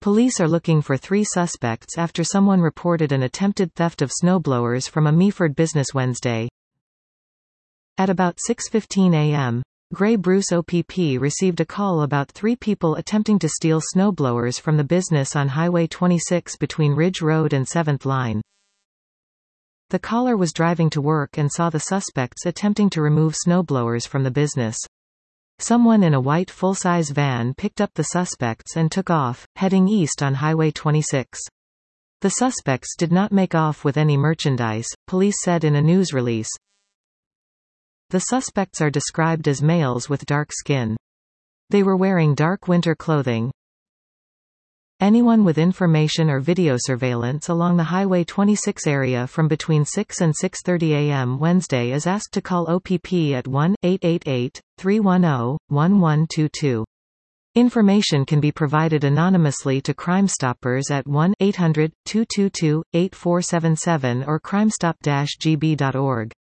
Police are looking for 3 suspects after someone reported an attempted theft of snowblowers from a Meaford business Wednesday. At about 6:15 a.m., Grey Bruce OPP received a call about 3 people attempting to steal snowblowers from the business on Highway 26 between Ridge Road and 7th Line. The caller was driving to work and saw the suspects attempting to remove snowblowers from the business. Someone in a white full-size van picked up the suspects and took off, heading east on Highway 26. The suspects did not make off with any merchandise, police said in a news release. The suspects are described as males with dark skin. They were wearing dark winter clothing. Anyone with information or video surveillance along the Highway 26 area from between 6 and 6:30 a.m. Wednesday is asked to call OPP at 1-888-310-1122. Information can be provided anonymously to Crime Stoppers at 1-800-222-8477 or crimestop-gb.org.